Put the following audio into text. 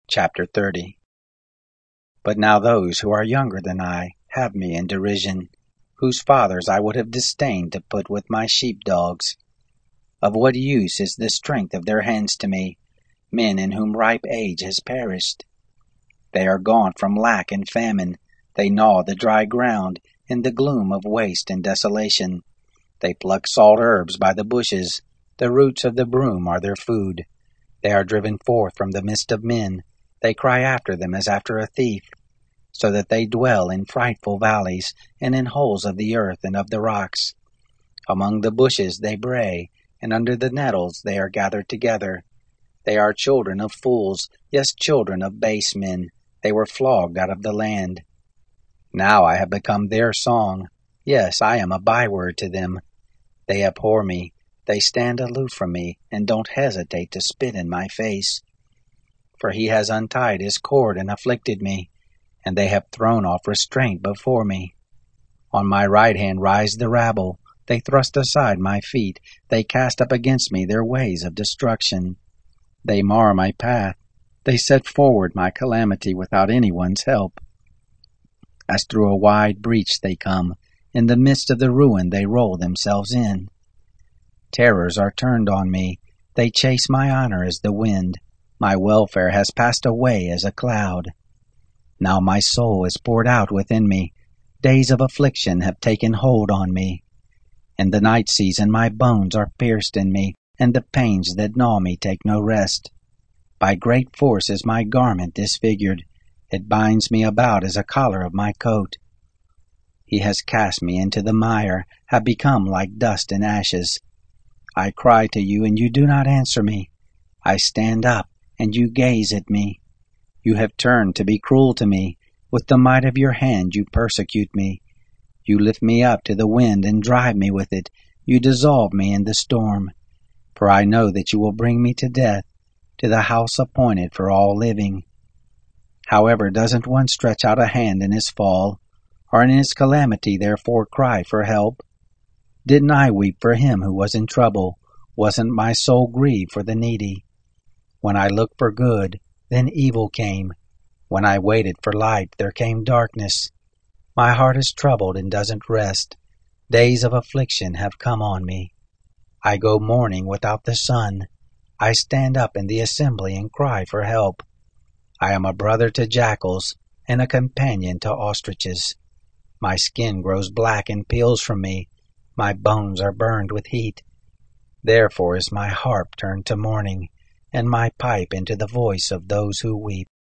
Chapter 30. But now those who are younger than I have me in derision, whose fathers I would have disdained to put with my sheepdogs. Of what use is the strength of their hands to me, men in whom ripe age has perished? They are gone from lack and famine. They gnaw the dry ground in the gloom of waste and desolation. They pluck salt herbs by the bushes. The roots of the broom are their food. They are driven forth from the midst of men. They cry after them as after a thief, so that they dwell in frightful valleys, and in holes of the earth and of the rocks. Among the bushes they bray, and under the nettles they are gathered together. They are children of fools, yes, children of base men. They were flogged out of the land. Now I have become their song. Yes, I am a byword to them. They abhor me. They stand aloof from me, and don't hesitate to spit in my face. For he has untied his cord and afflicted me, and they have thrown off restraint before me. On my right hand rise the rabble. They thrust aside my feet. They cast up against me their ways of destruction. They mar my path. They set forward my calamity without anyone's help. As through a wide breach they come. In the midst of the ruin they roll themselves in. Terrors are turned on me. They chase my honor as the wind. My welfare has passed away as a cloud. Now my soul is poured out within me. Days of affliction have taken hold on me. In the night season my bones are pierced in me, and the pains that gnaw me take no rest. By great force is my garment disfigured. It binds me about as a collar of my coat. He has cast me into the mire, have become like dust and ashes. I cry to you, and you do not answer me. I stand up, and you gaze at me. You have turned to be cruel to me. With the might of your hand you persecute me. You lift me up to the wind and drive me with it. You dissolve me in the storm. For I know that you will bring me to death, to the house appointed for all living. However, doesn't one stretch out a hand in his fall, or in his calamity therefore cry for help? Didn't I weep for him who was in trouble? Wasn't my soul grieved for the needy? When I looked for good, then evil came. When I waited for light, there came darkness. My heart is troubled and doesn't rest. Days of affliction have come on me. I go mourning without the sun. I stand up in the assembly and cry for help. I am a brother to jackals and a companion to ostriches. My skin grows black and peels from me. My bones are burned with heat. Therefore is my harp turned to mourning, and my pipe into the voice of those who weep.